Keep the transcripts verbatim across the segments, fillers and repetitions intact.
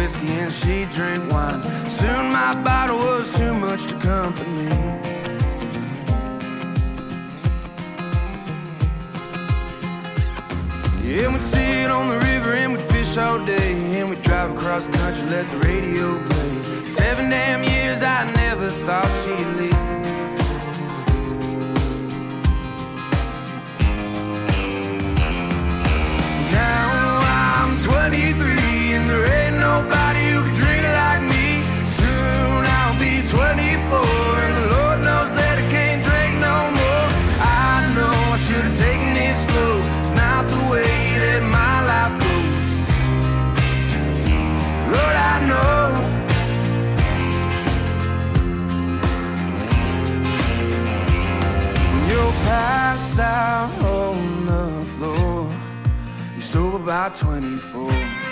whiskey and she'd drink wine. Soon my bottle was too much to company. Yeah, we'd sit on the river and we'd fish all day, and we'd drive across the country, let the radio play. Seven damn years I never thought she'd leave. twenty-three and there ain't nobody who can drink like me. Soon I'll be twenty-four and the Lord knows that I can't drink no more. I know I should have taken it slow. It's not the way that my life goes. Lord, I know. You're passed out on the floor. You're sober by twenty-four.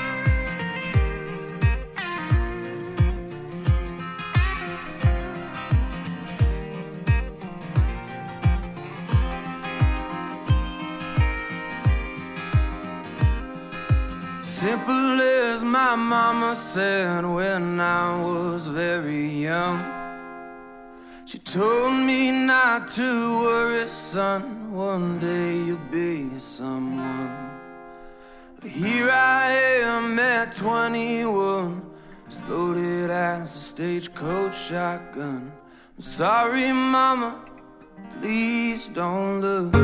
Simple as my mama said when I was very young. She told me not to worry, son, one day you'll be someone. But here I am at twenty-one, as loaded as a stagecoach shotgun. I'm sorry, mama, please don't look.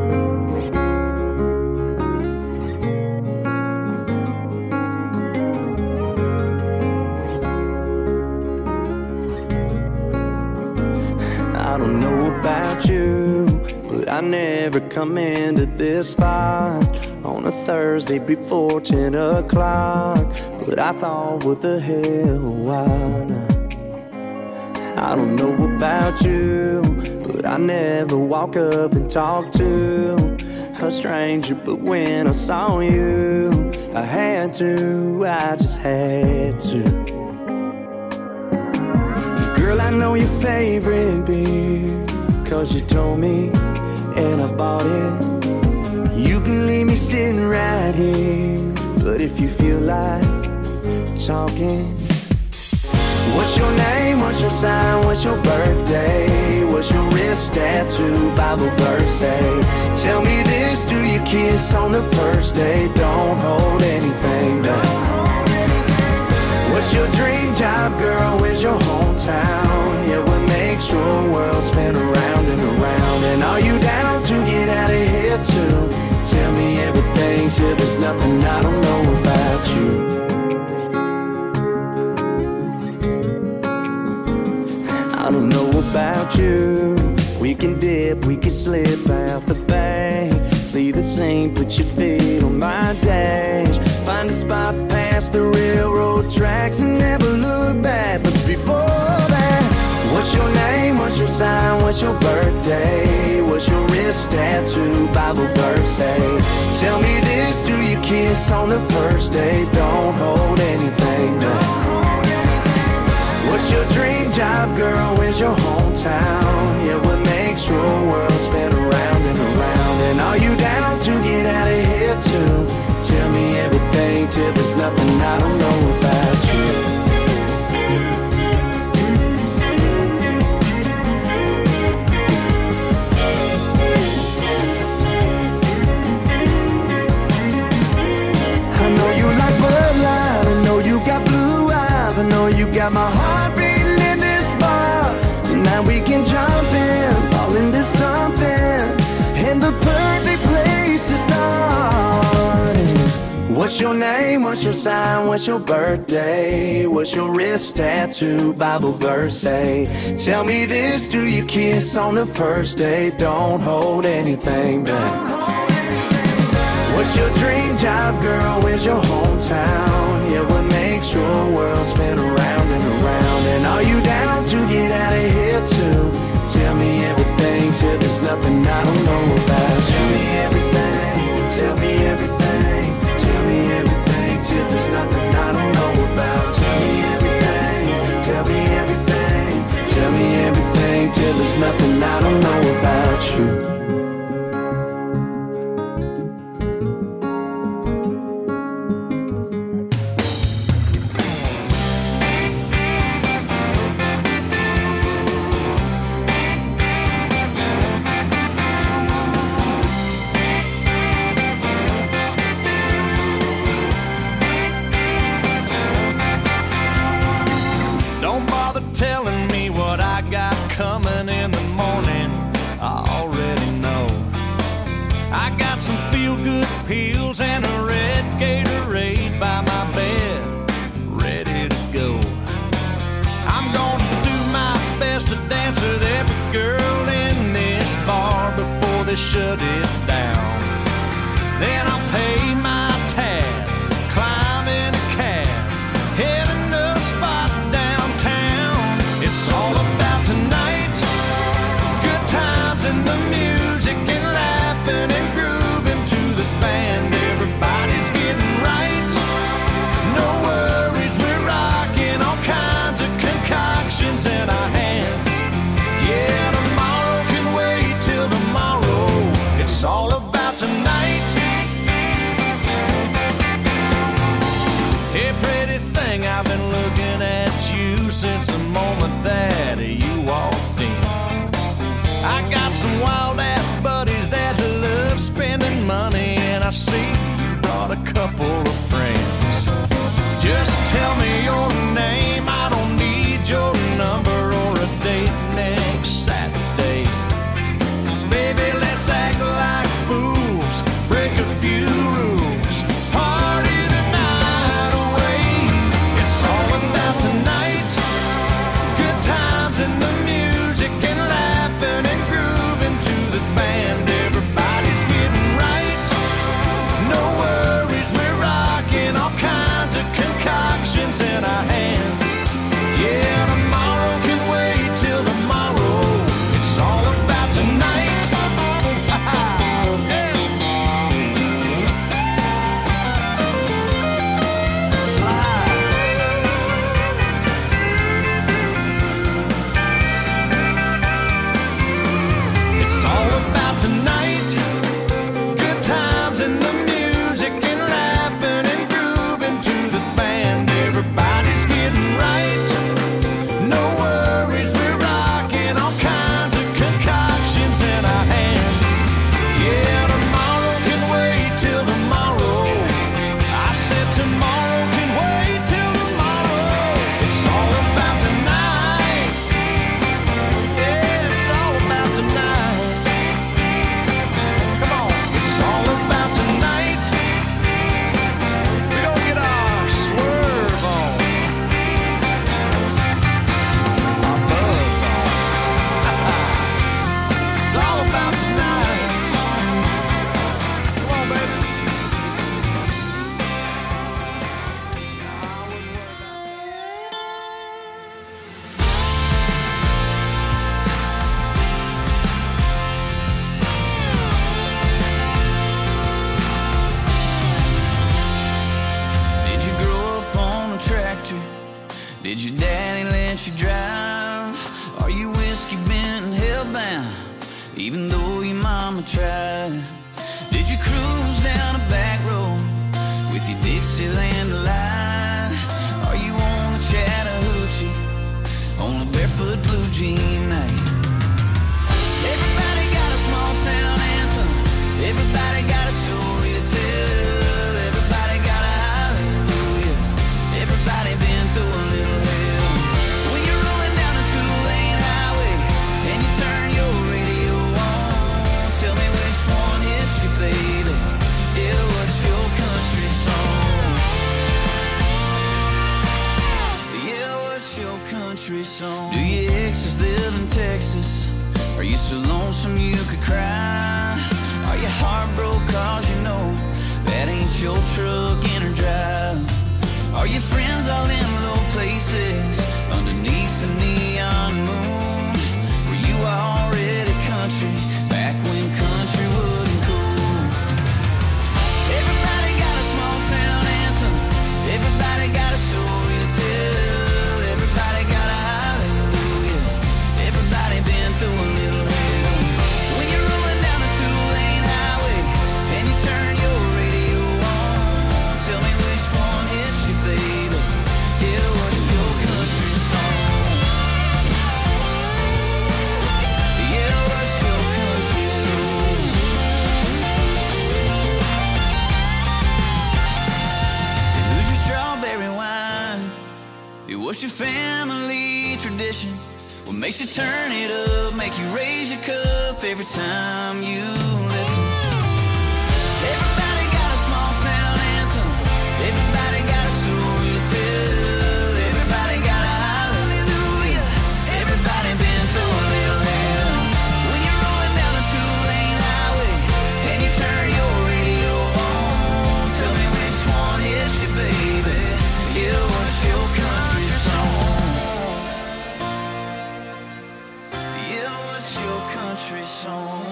I don't know about you, but I never come into this spot on a Thursday before ten o'clock. But I thought, what the hell, why not? I don't know about you, but I never walk up and talk to a stranger. But when I saw you, I had to, I just had to. Girl, I know your favorite beer, cause you told me, and I bought it. You can leave me sitting right here, but if you feel like talking. What's your name, what's your sign, what's your birthday? What's your wrist tattoo, Bible verse say? Tell me this, do you kiss on the first day? Don't hold anything back. What's your dream job, girl? Where's your hometown? Yeah, what makes your world spin around and around? And are you down to get out of here too? Tell me everything till there's nothing I don't know about you. I don't know about you. We can dip, we can slip out the bank. Flee the scene, put your feet on my dash. Find a spot past the railroad tracks and never look back. But before that, what's your name, what's your sign, what's your birthday? What's your wrist tattoo, Bible verse say? Tell me this, do you kiss on the first day? Don't hold anything back. What's your dream job, girl? Where's your hometown? Yeah, what makes your world spin around and around? And are you down to get out of here too? Tell me everything till there's nothing I don't know about you. I know you like Bud Light, I know you got blue eyes, I know you got my heart beating in this bar. Tonight we can jump in, fall into something, and the perfect place to start is, what's your name, what's your sign, what's your birthday? What's your wrist tattoo, Bible verse say? Tell me this, do you kiss on the first day? Don't hold anything back. What's your dream job, girl? Where's your hometown? Yeah, what makes your world spin around and around? And are you down to get out of here too? Tell me everything till there's nothing I don't know about. Tell me everything, tell me everything, tell me everything till there's nothing I don't know about. Tell me everything, tell me everything, tell me everything till there's nothing I don't know about you. telling me what I got coming in the morning. I already know. I got some feel-good pills and a red Gatorade by my bed, ready to go. I'm gonna do my best to dance with every girl in this bar before they shut it down. Then I'll pay my tab, climb in a cab, heading to a spot downtown. It's all about tonight, good times and the music and laughing and grooving to the band. Everybody's getting right, no worries, we're rocking all kinds of concoctions in our hands. Yeah, tomorrow can wait till tomorrow. It's all about tonight. Hey, pretty thing, I've been looking at you since the moment that you walked in. I got some wild-ass buddies that love spending money, and I see you brought a couple of friends. Just tell me your name, I don't need your number or a date next Saturday. Baby, let's act like fools, break a few rules, party the night away. It's all about tonight, good times and the music and laughing and grooving to the band. Everybody's getting right, no worries, we're rocking all kinds of concoctions in our hands. Yeah, tomorrow can wait till tomorrow. It's all about tonight. It's all about tonight, good times and the music and laughing and grooving to the band. Everybody's getting right, no worries, we're rocking all kinds of concoctions in our hands. Yeah, tomorrow can wait till tomorrow. I said tomorrow can wait till tomorrow. It's all about tonight. Yeah, it's all about tonight. Come on, it's all about tonight. We're gonna get our swerve on, our buzz on. It's all about tonight. Come on, baby. Did you grow up on a tractor? Did your daddy let you drive? Are you whiskey bent and hellbound, even though your mama tried? Did you cruise down a back road with your Dixieland delight? Are you on the Chattahoochee on a barefoot blue jean night? Everybody got a small town anthem, everybody got a story to tell, everybody got a hallelujah, everybody been through a little hell. When you're rolling down a two-lane highway and you turn your radio on, tell me which one hits you, baby. Yeah, what's your country song? Yeah, what's your country song? Do your exes live in Texas? Are you so lonesome you could cry? Are you heartbroken cause you know that ain't your truck in or drive? Are your friends all in low places underneath the neon moon? Were you already country back when country wasn't cool? Everybody got a small town anthem, everybody got a story to tell, everybody got a hallelujah, everybody been through a little hell. When you're rolling down a two-lane highway and you turn your radio on, tell me which one hits you, baby. Yeah, what's your country tradition. What makes you turn it up, make you raise your cup every time you listen. Everybody got a small town anthem. Everybody got a story to tell. Everybody got a hallelujah. Everybody been through a little hell. When you're rolling down a two-lane highway and you turn your radio on, tell me which one is your baby. Yeah, what's your country song? Yeah, what's your country song?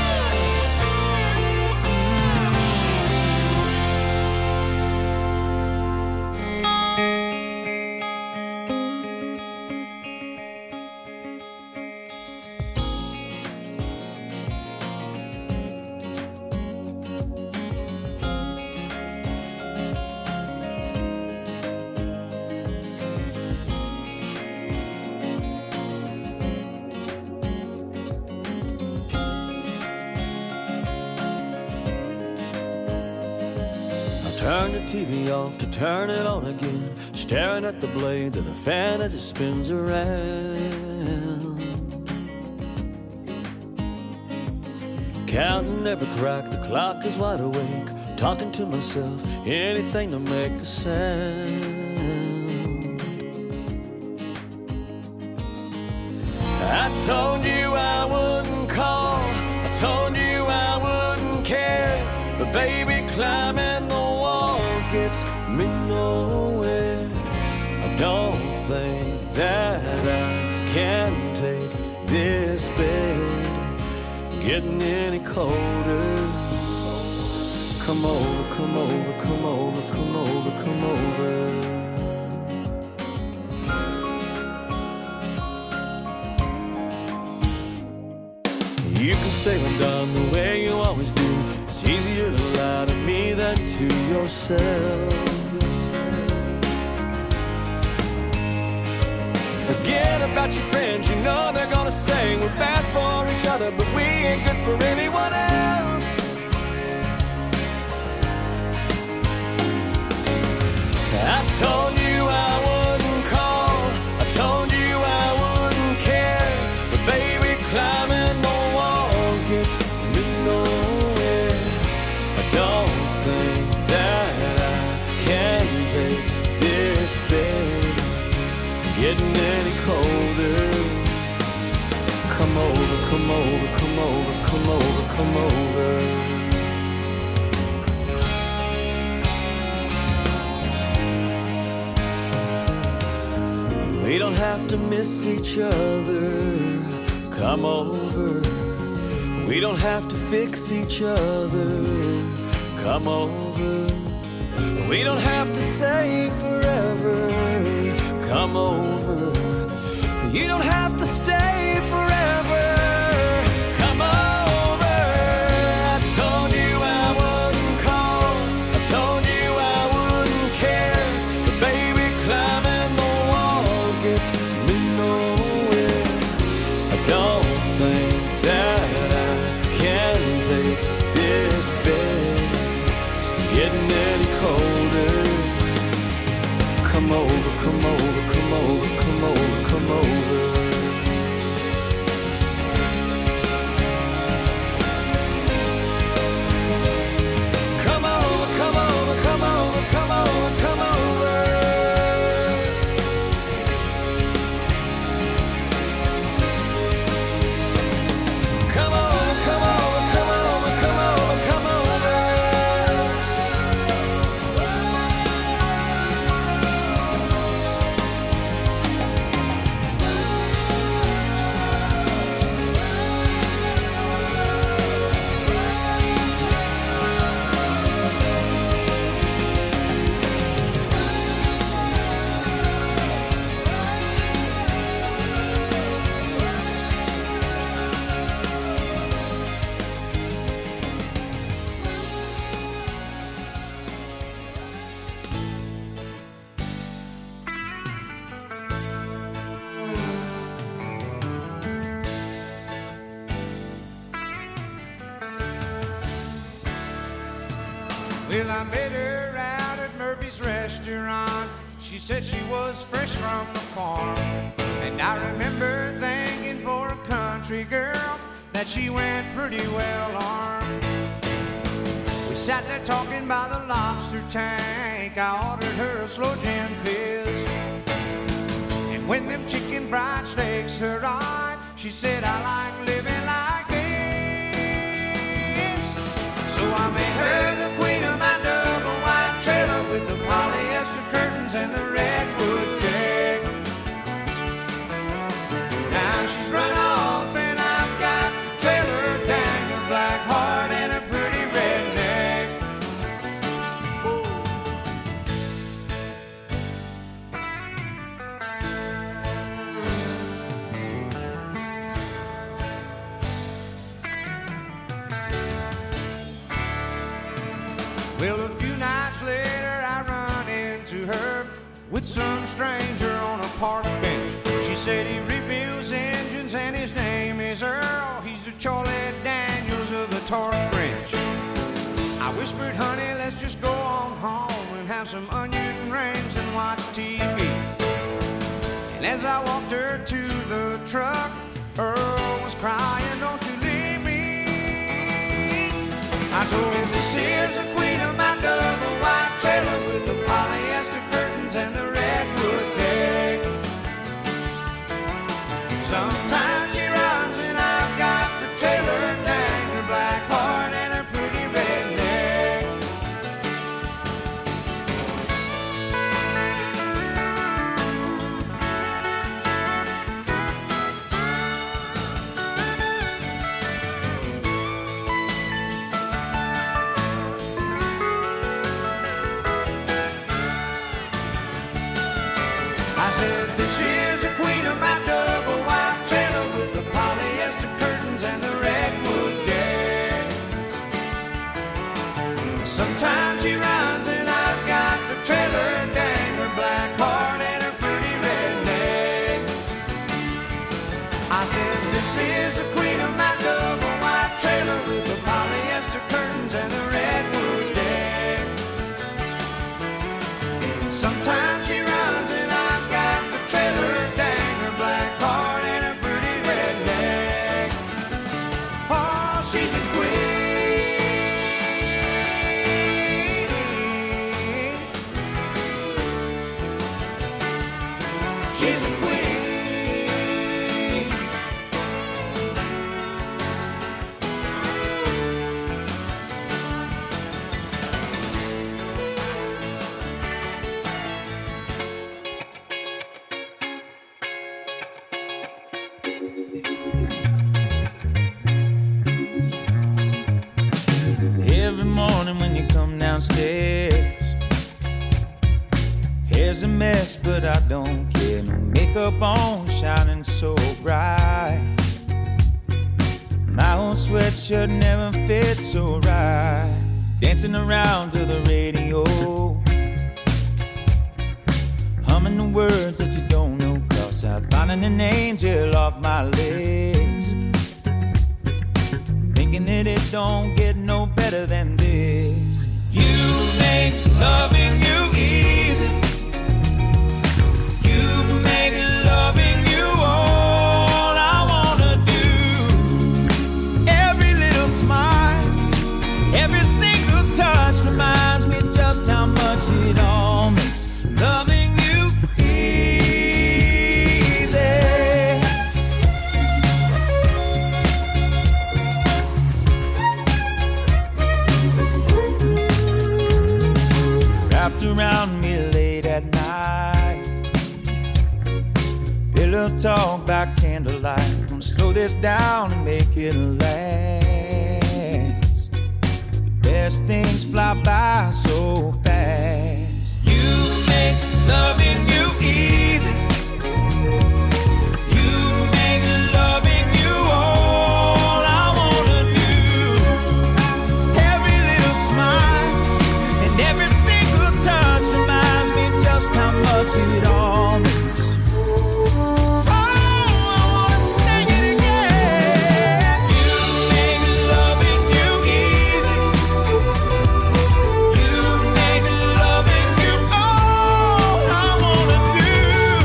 Turn the T V off to turn it on again, staring at the blades of the fan as it spins around. Counting every crack, the clock is wide awake, talking to myself, anything to make a sound. I told you I wouldn't call, I told you I wouldn't care, but baby, climbing the walls gets me nowhere. I don't think that I can take this bed getting any colder. Come over, come over, come over, come over, come over. You can say I'm done the way you always do. It's easier to lie to me than to yourself. Forget about your friends, you know they're gonna say we're bad for each other, but we ain't good for anyone else. I told you I wouldn't call, I told you I wouldn't care, but baby, climbing the walls gets me nowhere. I don't think that I can take this bed getting any colder. Come over, come over, come over, come over, come over. We don't have to miss each other. Come over. We don't have to fix each other. Come over. We don't have to say forever. Come over. You don't have to stay forever. Come over. I told you I wouldn't call, I told you I wouldn't care, but baby, climbing the walls gets me nowhere. I don't think that I can take this bed getting any colder. Come over, come over, come over, come over, come over. Come over, come over, come over, come over, come over. Come over, come over, come over, come over, come over. Well, I met her out at Murphy's restaurant. She said she was fresh from the farm. And I remember thinking for a country girl that she went pretty well armed. We sat there talking by the lobster tank. I ordered her a slow gin fizz. And when them chicken fried steaks arrived, she said, I like living like this. So I made her the queen of my double wide trailer with the polyester curtains and the redwood deck. Now she's run off and I've got the trailer, dang, a black heart and a pretty redneck. Woo. Well, a few nights later I run into her with some stranger on a park bench. She said he rebuilds engines and his name is Earl. He's the Charlie Daniels of the torque wrench. I whispered, honey, let's just go on home and have some onion rings and watch T V. And as I walked her to the truck, Earl was crying, don't you leave me. I told him this is the queen of my double wide trailer with the polyester curtains and the redwood deck. Sometimes she runs and I've got the trailer, dang, her black heart and her pretty redneck. I said, this is the queen of my double wide trailer with the polyester curtains and the redwood deck. Sometimes she runs and I've got the trailer, dang, her black heart and her pretty redneck. I said, this is the queen of my double wide trailer with the polyester curtains and the redwood deck. Sometimes she runs and I've got the trailer, dang, her black heart and her pretty redneck. Oh, she's a queen. She's a queen. Every morning when you come downstairs, hair's a mess, but I don't care. No makeup on, shining so bright. My old sweatshirt never fits so right. Dancing around to the radio, humming the words that you don't know, 'cause I'm finding an angel off my list. Thinking that it don't get no better than this. You make loving you easy. You make loving you all I wanna do. Every little smile, every single touch reminds me just how much it all makes loving you easy. Wrapped around me late at night, pillow talk by candlelight. Gonna slow this down and make it last. The best things fly by so fast. You make loving you easy. You make loving you all I wanna do. Every little smile and every single touch reminds me just how much it all means. Oh, I wanna sing it again. You make loving you easy. You make loving you all I wanna do.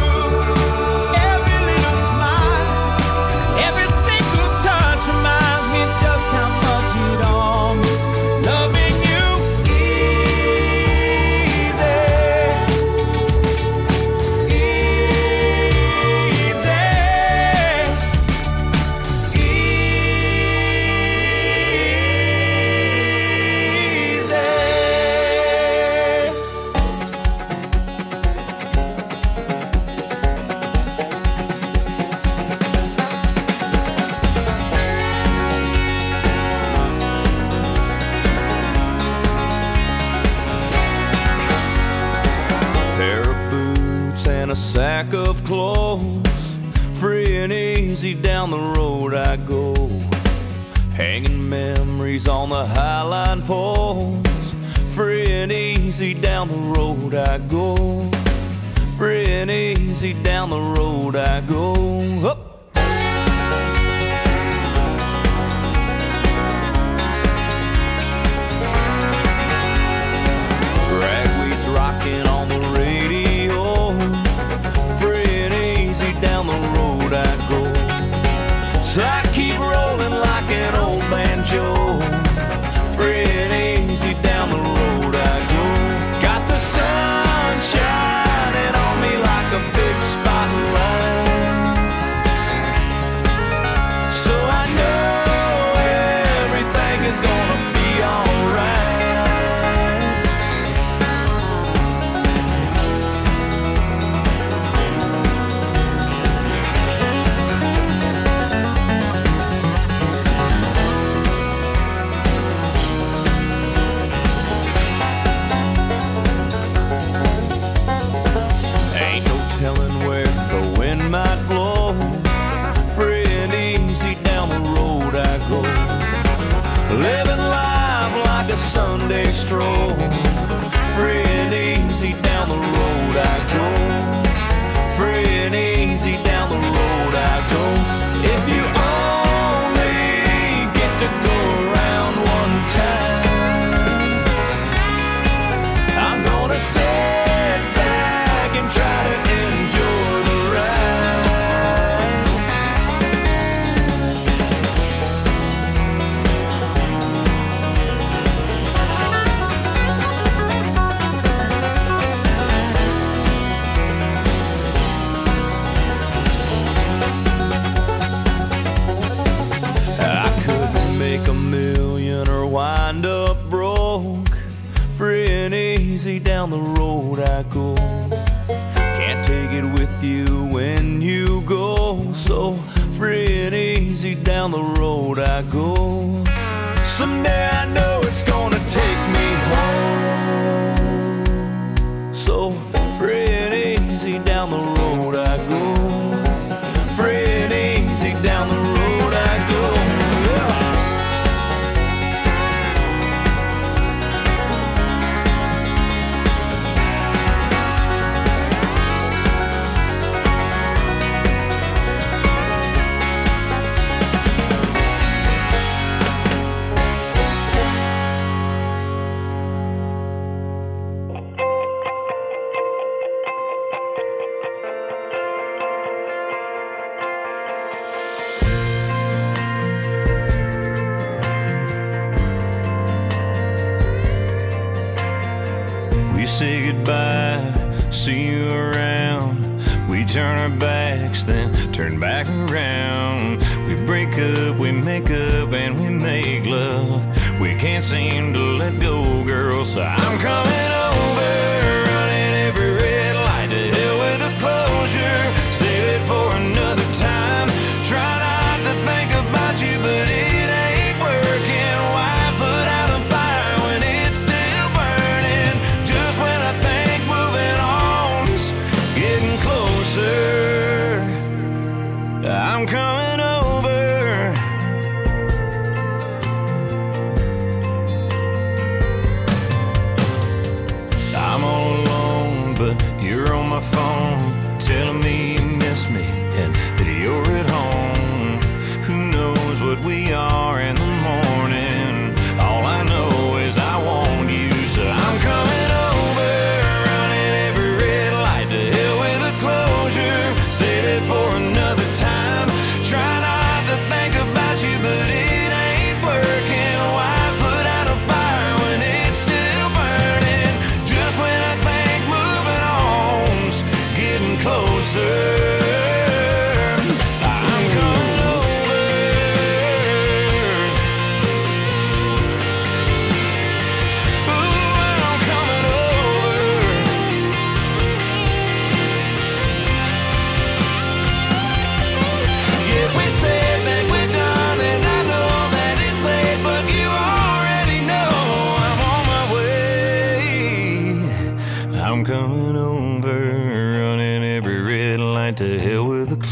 stack of clothes. Free and easy down the road I go, hanging memories on the highline poles. Free and easy down the road I go, free and easy down the road I go. Up. Ragweed's rocking on the radio. Free and easy down the road I go. So I keep rolling like an old banjo. Free and easy down the road I go. Got the sun shining on me like a big spotlight. So I know everything is gonna be alright. Might blow. Free and easy down the road I go, living life like a Sunday stroll. Free and easy down the road I go, free and easy down the road I go. If you only get to go around one time, I'm gonna sit back and try to enjoy the ride. Make a million or wind up broke. Free and easy down the road I go. Can't take it with you when you go. So free and easy down the road I go. Someday I know it's gonna take me home. So free and easy down the road I go. Free and easy down the road I go. Say goodbye, see you around. We turn our backs, then turn back around. We break up, we make up, and we make love. We can't seem to let go, girl, so I'm coming over, running every red light. To hell with the closure, save it for another time. Try not to think about you, but it ain't working. Why put out a fire when it's still burning? Just when I think moving on's getting closer, I'm coming over. I'm all alone, but you're on my phone, telling me you miss me and that you're at home. Who knows what we are in the morning? All I know is I want you, so I'm coming over, running every red light. To hell with the closure, save it for another time. Try not to think about you, but it ain't working. Why put out a fire when it's still burning? Just when I think moving on's getting closer,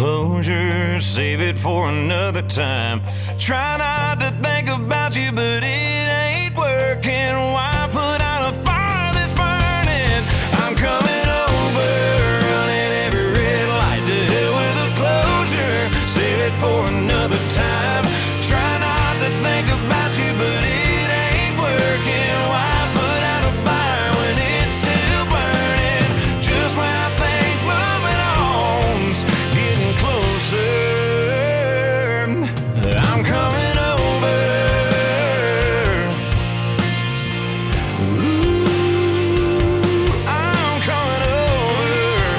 closure, save it for another time. Try not to think about you, but it ain't working. Why put out a fire that's burning? I'm coming over, running every red light. To hell with a closure, save it for another time. Try not to think about you, but it ain't working. Why put out a fire when it's still burning? Just when I think moving on's getting closer, I'm coming over. Ooh, I'm coming over.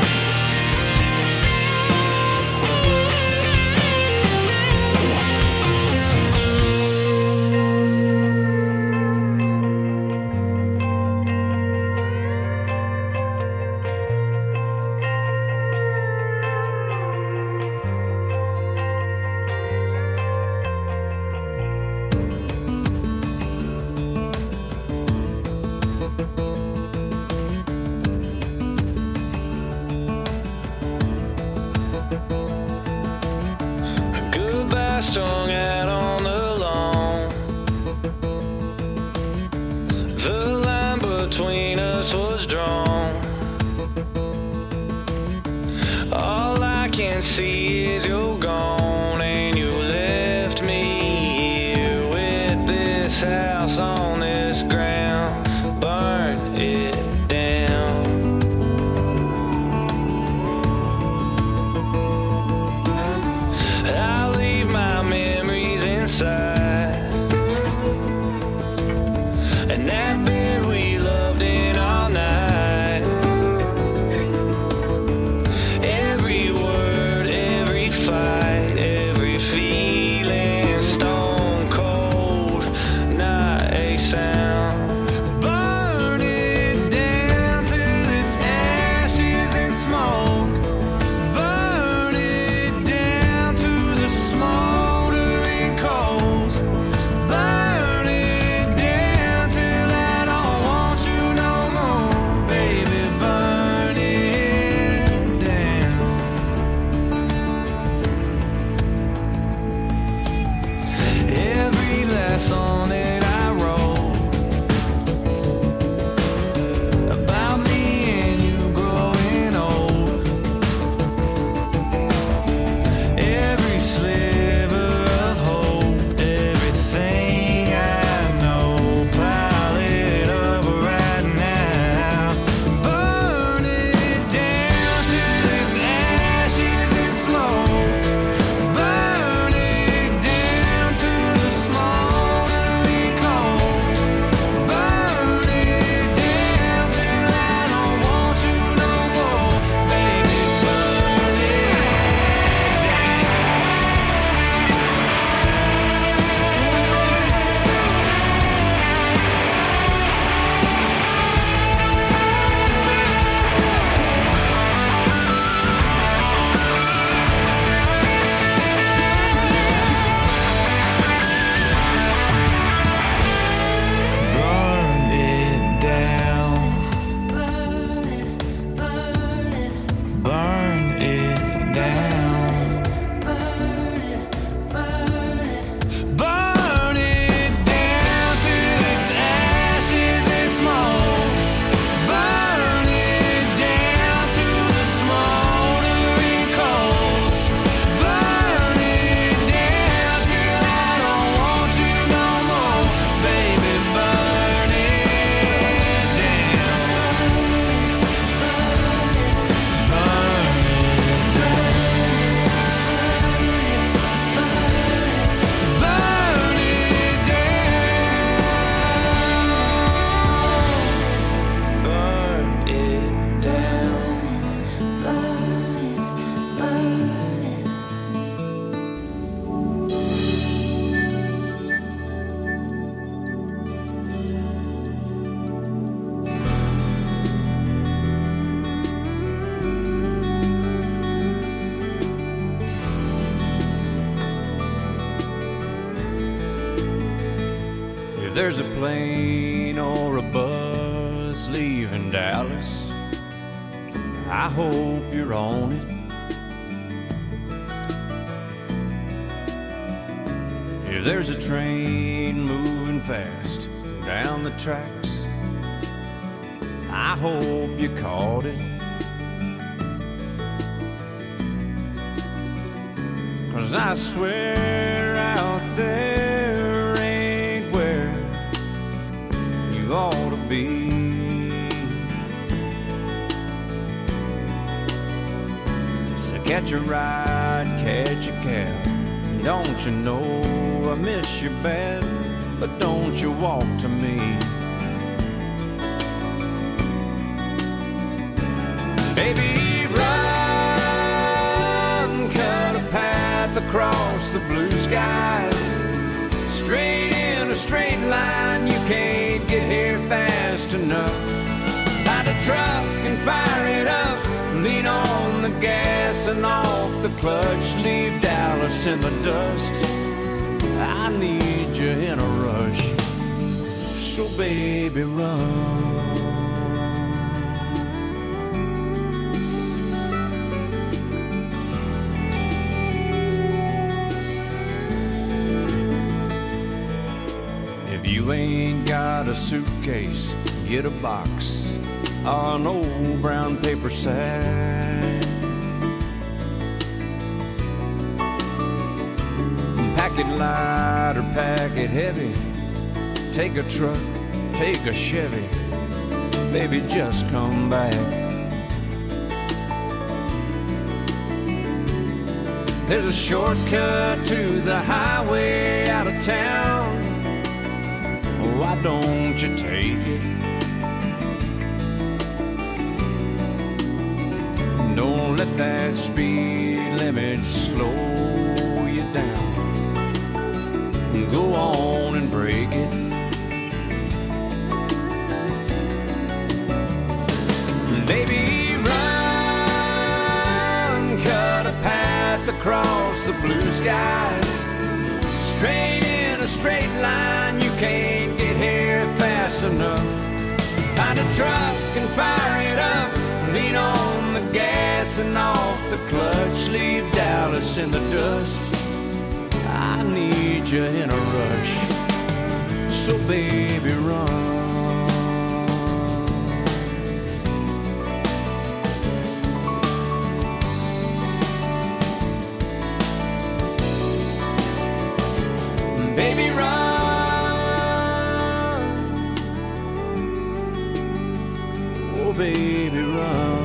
Goodbye strung out on the lawn. The line between us was drawn. All I can see is you're gone, and you left me here with this house on this ground. Burn it down. I leave my memories inside, and that bed we loved in all night. Every word, every fight, every feeling, stone cold, not a sound. Burn it down till it's ashes and smoke. Burn it down to the smoldering coals. Burn it down till I don't want you no more, baby. Burn it down. Every last song that I wrote about me and you growing old. Every sliver of hope, everything I know, pile it up right now. Burn it down till it's ashes and smoke. Burn it down to the smoldering coals. Burn it down till I don't want you no more, baby. Burn it down. Burn it down. Burn it, burn it. Burn it down. Burn it, burn it. Burn it down till it's ashes and smoke. Burn it down to the smoldering coals. Burn it down till I don't want you no more, baby. Burn it down. Burn it down. Burn it If there's a plane or a bus leaving Dallas, I hope you're on it. If there's a train moving fast down the tracks, I hope you caught it. 'Cause I swear out there ain't where you ought to be. So catch a ride, catch a cab. Don't you know I miss you bad, but don't you walk to me. Baby, run, cut a path across the blue skies. Straight in a straight line, you can't get here fast enough. Find a truck and fire it up. Lean on the gas and off the clutch. Leave Dallas in the dust. I need you in a rush. So baby, run. If you ain't got a suitcase, get a box or an old brown paper sack. Pack it light or pack it heavy. Take a truck, take a Chevy. Baby, just come back. There's a shortcut to the highway out of town. Why don't you take it? Don't let that speed limit slow you down. Go on and break it. Baby, run, cut a path across the blue skies. Straight in a straight line, you can't get here fast enough. Find a truck and fire it up. Lean on the gas and off the clutch. Leave Dallas in the dust. I need you in a rush. So baby, run. Baby, run. Oh baby, run.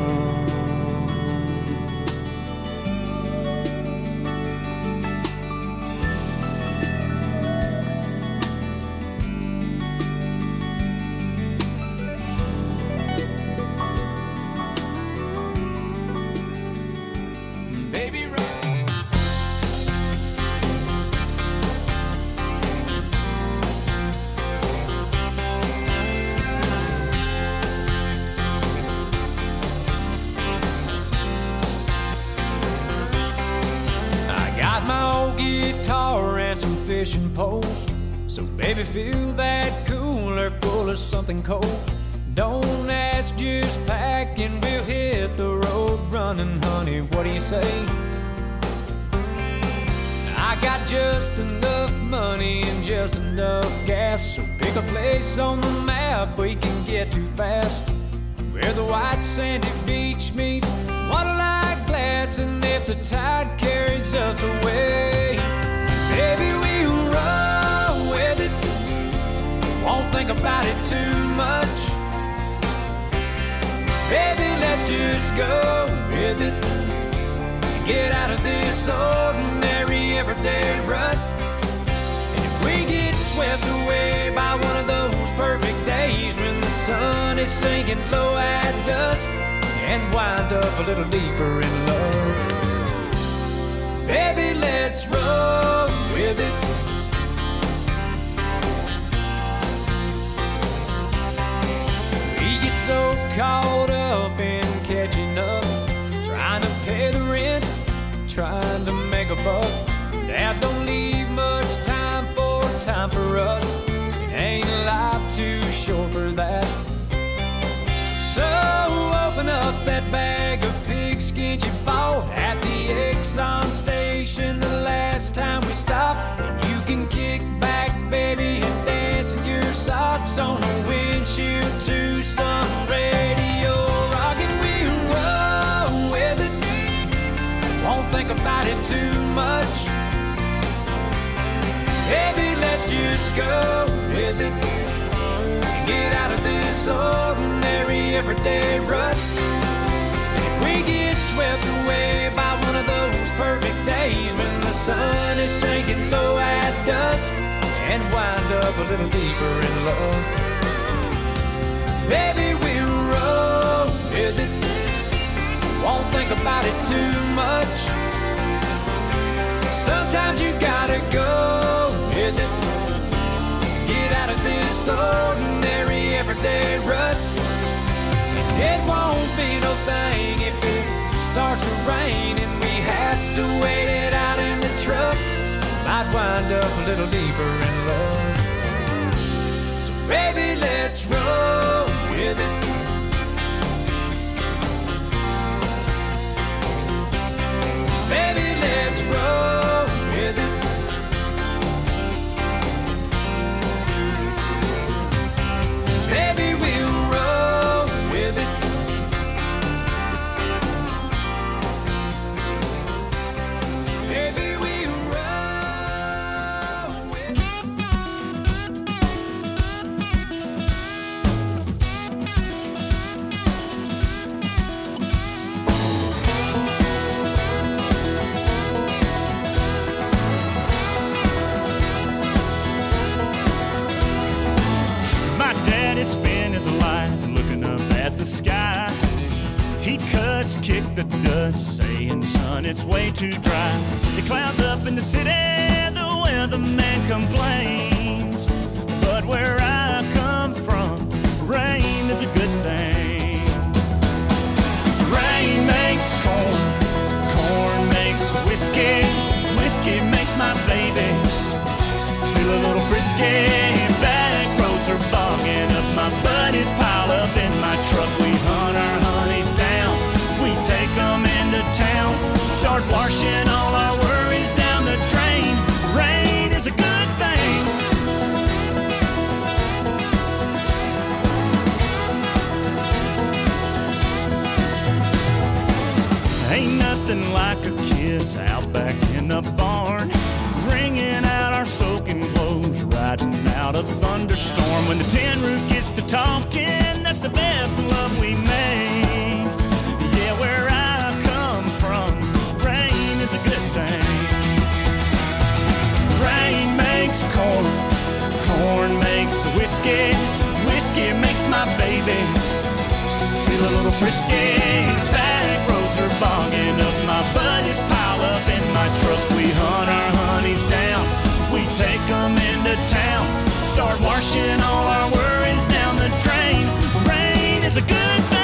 Guitar and some fishing poles. So baby, fill that cooler full of something cold. Don't ask, just pack and we'll hit the road running, honey. What do you say? I got just enough money and just enough gas. So pick a place on the map we can get to fast, where the white sandy beach meets water-like glass. And if the tide carries us away, baby, we'll run with it. Won't think about it too much. Baby, let's just go with it. Get out of this ordinary everyday rut. And if we get swept away by one of those perfect days when the sun is sinking low at dusk, and wind up a little deeper in love, baby, let's roll with it. We get so caught up in catching up, trying to pay the rent, trying to make a buck, that don't leave much time for time for us. It ain't life too short for that. So open up that bag of pigskin you bought at the Exxon station the last time we stopped, and you can can kick back, baby, and dance in your socks on a windshield to some radio. Rockin' we'll roll with it. Won't think about it too much. Baby, let's just go with it. Get out of this ordinary everyday rut. And if we get swept away by one of those perfect days when the sun is sinking low at dusk and wind up a little deeper in love, baby, we'll roll with it. Won't think about it too much. Sometimes you gotta go with it. Get out of this ordinary everyday rut. It won't be no thing if it starts to rain and we have to wait it out in the truck. Might wind up a little deeper in love. So baby, let's roll with it. Baby, let's roll with it. Baby, we'll roll with it. Baby, we'll roll with it. My daddy spent his life looking up at the sky. He'd cuss, kick the dust, saying, son, it's way too dry. The clouds up in the city, the weatherman complains. But where I come from, rain is a good thing. Rain makes corn, corn makes whiskey, whiskey makes my baby feel a little frisky. Back roads are bogging up, my buddies pile up in my truck. We hunt our honeys down, we take them into town, start washing all our worries down the drain. Rain is a good thing. Ain't nothing like a kiss out back in the barn, wringing out our soaking clothes, riding out a thunderstorm. When the tin roof gets to talking, that's the best love we make. Yeah, where I come from, rain is a good thing. Rain makes corn, corn makes whiskey, whiskey makes my baby feel a little frisky. Back roads are bogging up, my buddies pile up in my truck. We hunt our honeys down, we take them into town, start washing all our worries down the drain. Rain is a good thing.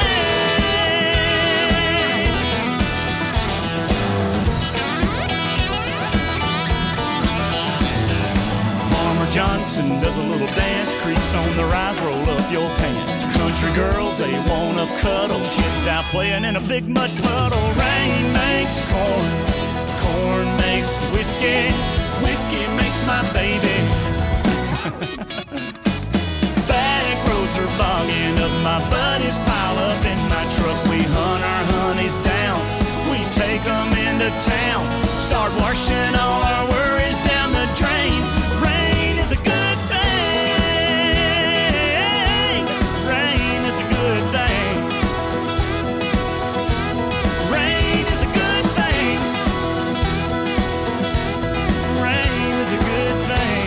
Farmer Johnson does a little dance, creaks on the rise, roll up your pants. Country girls, they wanna cuddle, kids out playing in a big mud puddle. Rain makes corn, corn makes whiskey, whiskey makes my baby. Back roads are bogging up, my buddies pile up in my truck. We hunt our honeys down, we take them into town, start washing all our worries down the drain. Rain is a good thing. Rain is a good thing. Rain is a good thing. Rain is a good thing.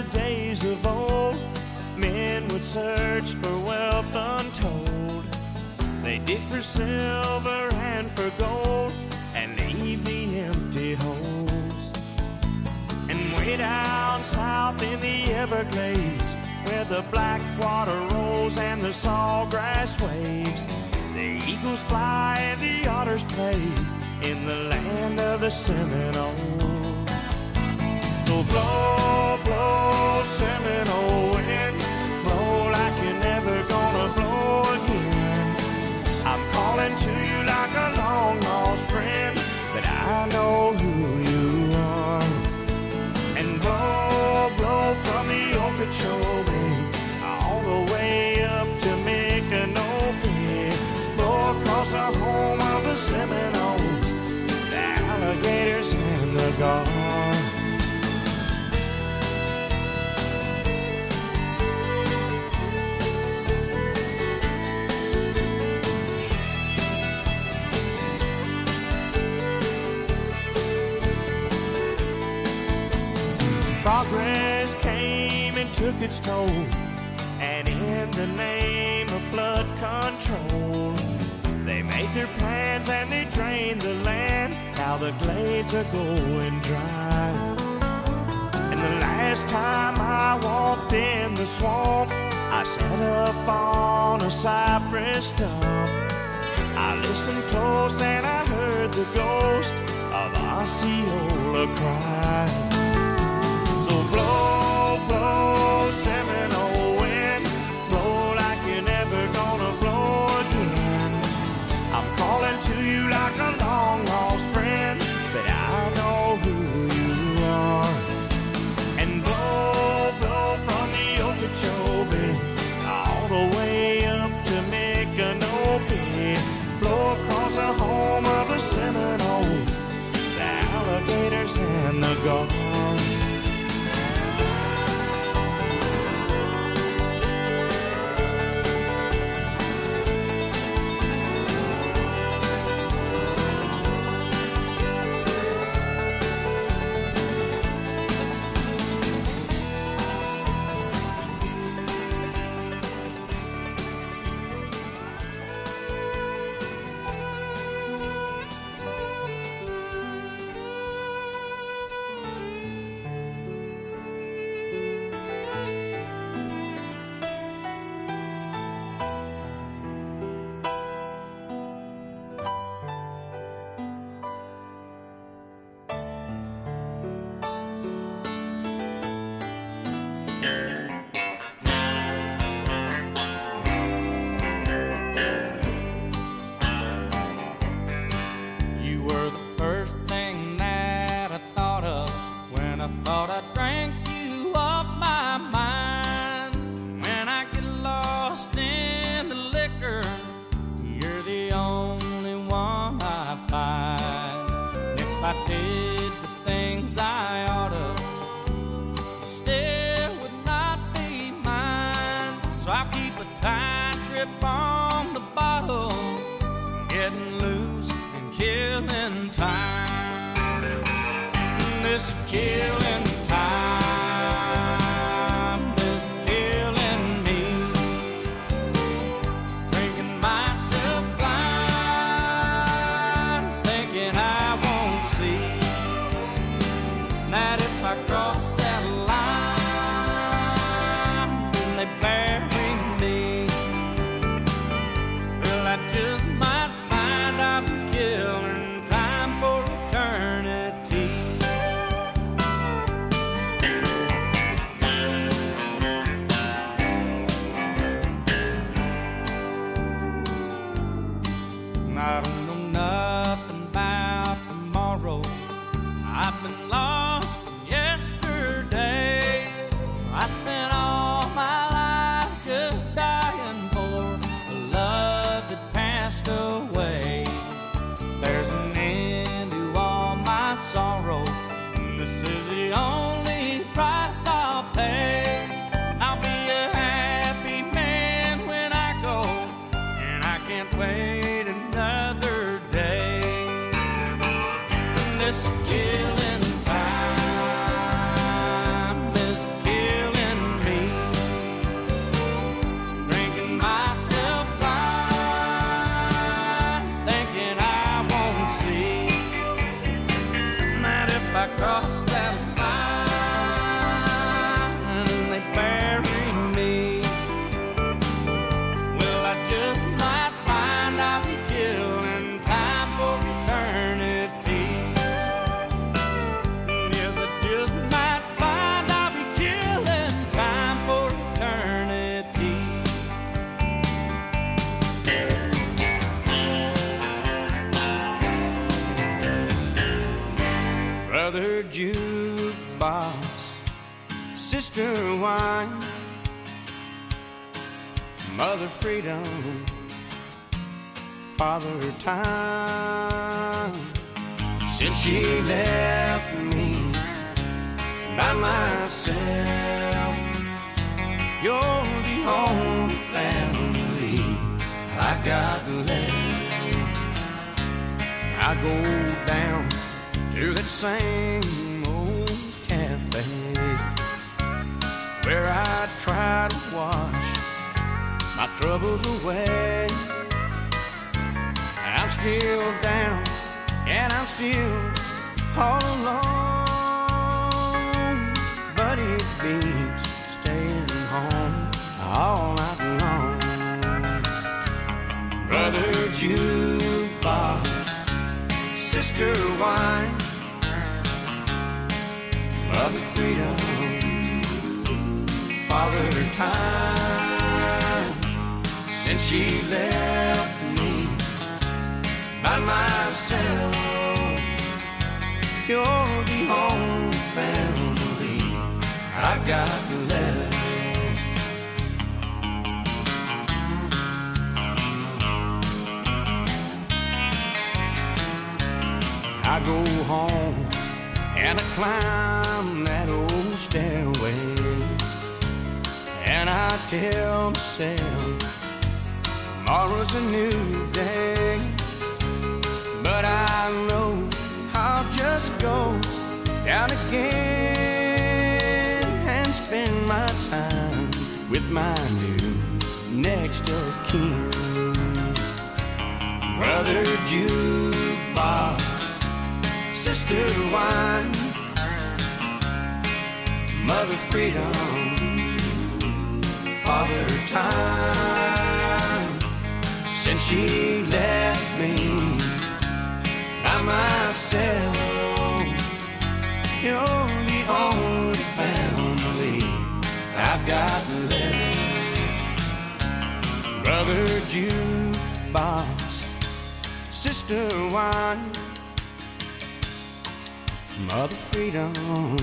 the days of old, men would search for wealth untold. They dig for silver and for gold and leave the empty holes. And way down south in the Everglades, where the black water rolls and the sawgrass waves, the eagles fly and the otters play in the land of the Seminoles. So blow, blow, Seminole wind, blow like you're never gonna blow again. I'm calling to you like a long lost friend, but I know who you are. And blow, blow from the Okeechobee all the way up to Micanopy, blow across the home of the Seminoles, the alligators and the gar. Progress came and took its toll, and in the name of flood control, they made their plans and they drained the land. Now the glades are going dry. And the last time I walked in the swamp, I sat up on a cypress stump. I listened close and I heard the ghost of Osceola cry. Blow, blow, Seminole wind, blow like you're never gonna blow again. I'm calling to you like a long lost friend, but I know who you are. And blow, blow from the Okeechobee all the way up to Micanopy, blow across the home of the Seminoles, the alligators and the gulls. Wait another wine, Mother Freedom, Father Time. Since she left me by myself, you're the only family I got left. I go down to that same old cafe where I try to wash my troubles away. I'm still down and I'm still all alone, but it beats staying home all night long. Brother Jukebox, Sister Wine, Mother Freedom, Father Time. Since she left me by myself, you're the only family I've got left. I go home and I climb that old stairway, and I tell myself tomorrow's a new day. But I know I'll just go down again and spend my time with my new next of kin. Brother Jukebox, Sister Wine, Mother Freedom, Father Time. Since she left me by myself, you're the only family I've got left. Brother Jukebox, Sister Wine, Mother Freedom,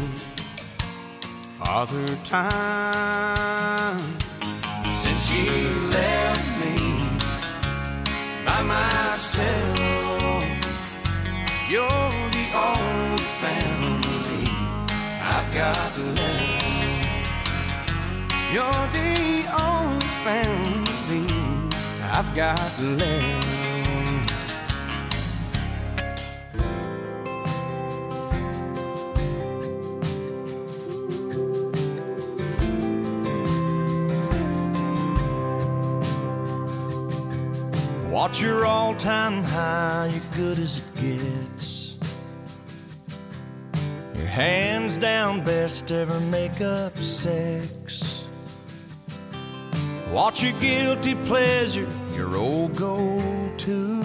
Father Time. Since she left me by myself, you're the only family I've got left. You're the only family I've got left. Watch your all-time high, you're good as it gets. Your hands down best ever make up sex. Watch your guilty pleasure, your old go-to.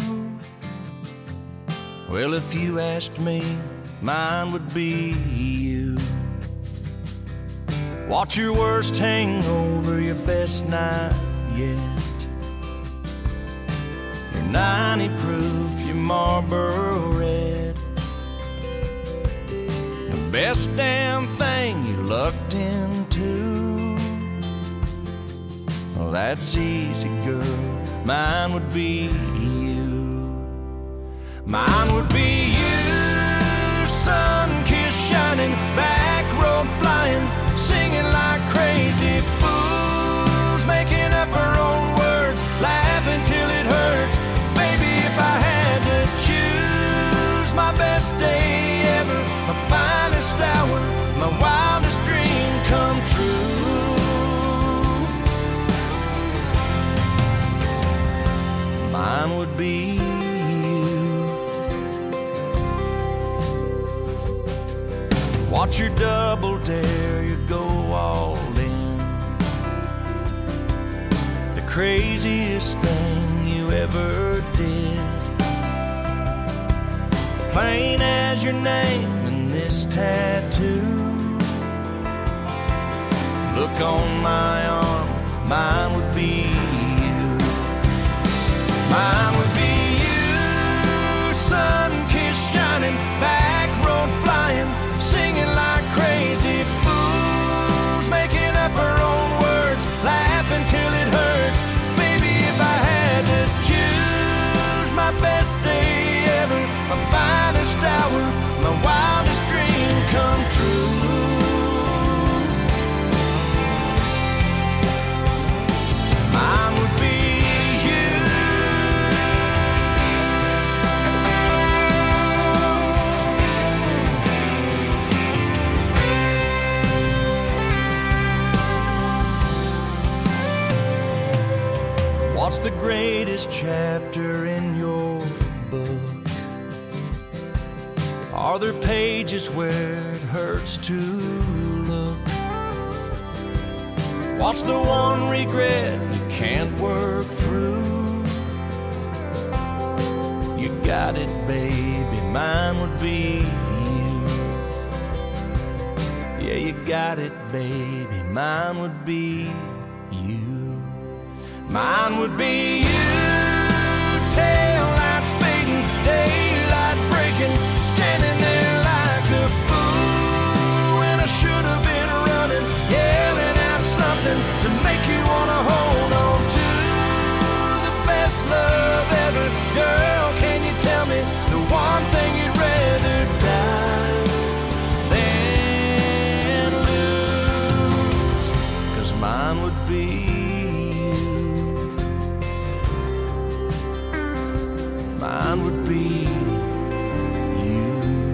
Well, if you asked me, mine would be you. Watch your worst hangover, your best night yet. ninety proof, your Marlboro Red. The best damn thing you lucked into. Well, that's easy, girl. Mine would be you. Mine would be you, sun-kissed shining, back road flying, singing like crazy fools, making up our own words, laughing till it hurts. Baby, if I had to choose, my best day ever, my finest hour, my wildest dream come true. Mine would be you. Watch your double dare, you go all in. The craziest thing you ever did. Plain as your name and this tattoo. Look on my arm, mine would be you. Mine would be you, sun-kissed shining, back road flying, singing like crazy fools, making up latest chapter in your book? Are there pages where it hurts to look? What's the one regret you can't work through? You got it, baby, mine would be you. Yeah, you got it, baby, mine would be you. Mine would be you. Tail lights fading, daylight breaking, standing there like a fool when I should have been running, yelling out something to make you wanna hold on to the best love ever. Girl, can you tell me the one thing you'd rather die than lose? 'Cause mine would be mine would be you.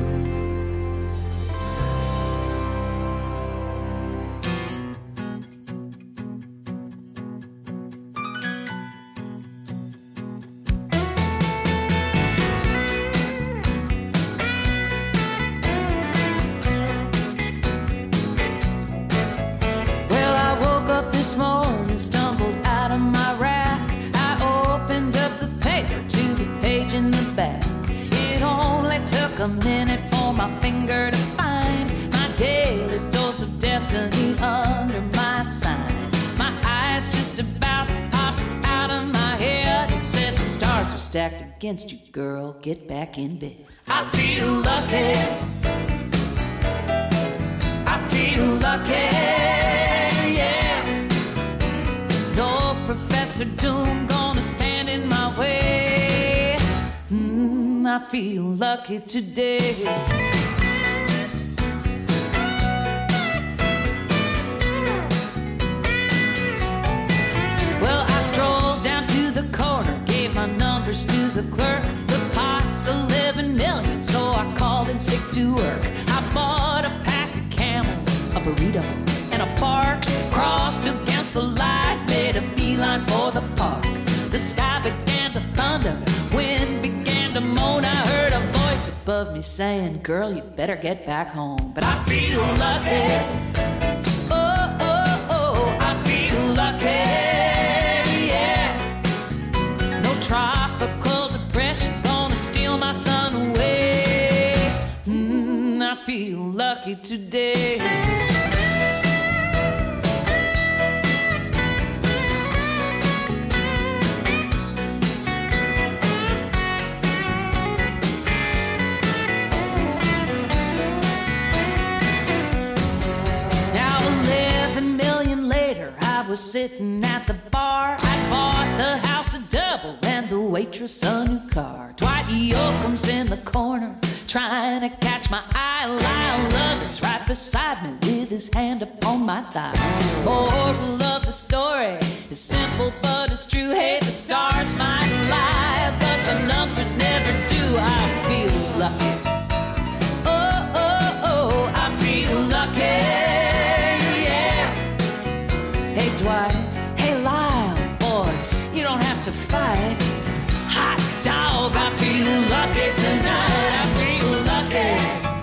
Well, I woke up this morning, stumbled out of my rack. I opened up the paper to the page in the back. It only took a minute for my finger to find my daily dose of destiny under my sign. My eyes just about popped out of my head. It said the stars are stacked against you, girl, get back in bed. I feel lucky. I feel lucky, yeah. No Professor Doom gonna stand in my way. Mm, I feel lucky today. Well, I strolled down to the corner, gave my numbers to the clerk. The pot's eleven million, so I called in sick to work. I bought a pack of Camels, a burrito, and a Barks. Crossed against the light, made a beeline for the park. The sky began to thunder, wind began to moan. I heard a voice above me saying, girl, you better get back home. But I feel lucky. Oh, oh, oh, I feel lucky, yeah. No tropical depression gonna steal my sun away. Mm, I feel lucky today. I was sitting at the bar. I bought the house a double and the waitress a new car. Dwight Yoakam's in the corner trying to catch my eye. Lyle Lovett's right beside me with his hand upon my thigh. Moral of the story is simple but it's true. Hey, the stars might lie, but the numbers never do. I feel lucky. Oh, oh, oh, I feel lucky. Hey Dwight, hey Lyle, boys, you don't have to fight. Hot dog, I feel lucky tonight. I feel lucky.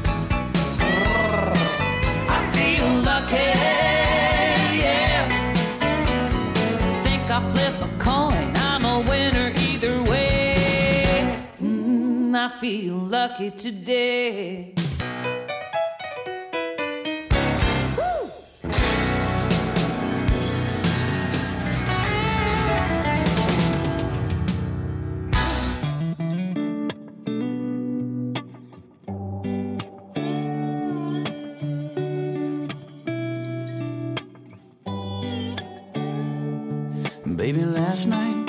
I feel lucky, yeah. Think I flip a coin, I'm a winner either way. Mm, I feel lucky today. Baby, last night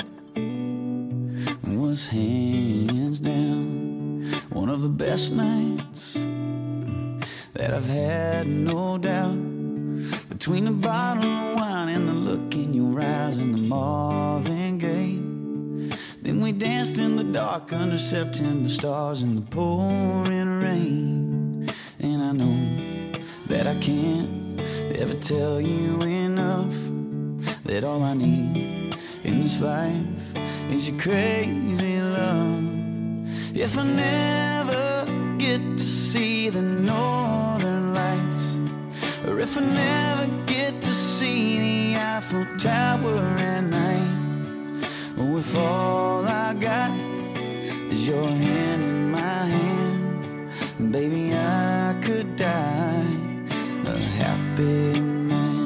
was hands down one of the best nights that I've had, no doubt. Between the bottle of wine and the look in your eyes and the Marvin Gaye, then we danced in the dark under September stars in the pouring rain. And I know that I can't ever tell you enough that all I need in this life is your crazy love. If I never get to see the northern lights, or if I never get to see the Eiffel Tower at night, or if all I got is your hand in my hand, baby, I could die a happy man.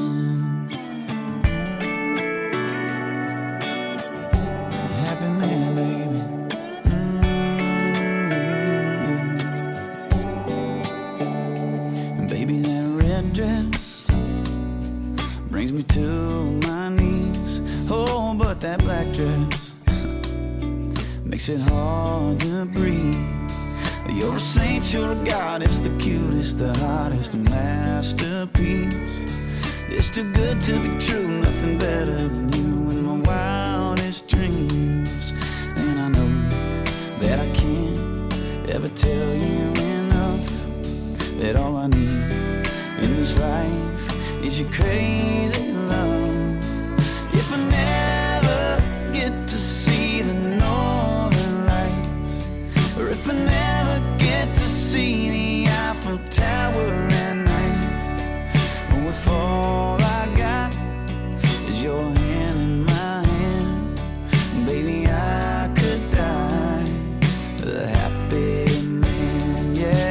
A happy man, baby. Mm-hmm. And baby, that red dress brings me to my knees. Oh, but that black dress makes it hard to breathe. You're a saint, you're a goddess, the cutest, the hottest, a masterpiece. It's too good to be true, nothing better than you in my wildest dreams. And I know that I can't ever tell you enough, that all I need in this life is your crazy love. If I never get to see the northern lights, or if I never get to see the Eiffel Tower at night, or if all I got is your hand in my hand, baby, I could die a happy man, yeah.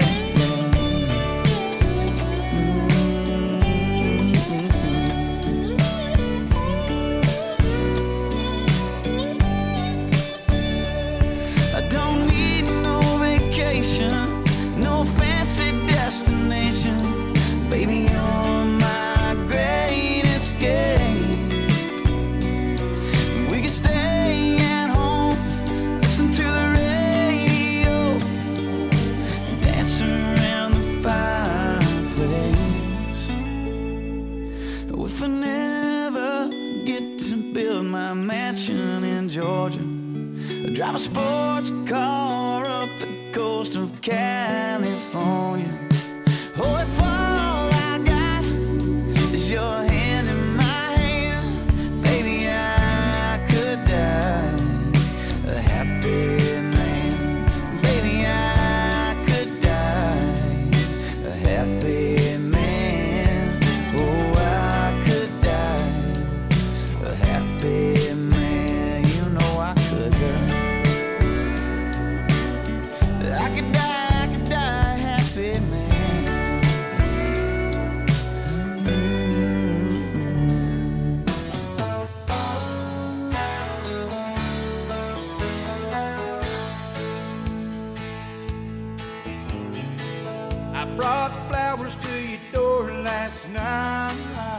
I don't need no vacation, no fancy destination, baby, you're my great escape. We can stay at home, listen to the radio, dance around the fireplace. If I never get to build my mansion in Georgia, drive a sports car up the coast of California, oh, if all I got is your hand in my hand, baby, I could die a happy man. Baby, I could die a happy man. Oh, I could die a happy man. You know I could die. I could die, I could die a happy man. Mm-mm. I brought flowers to your door last night.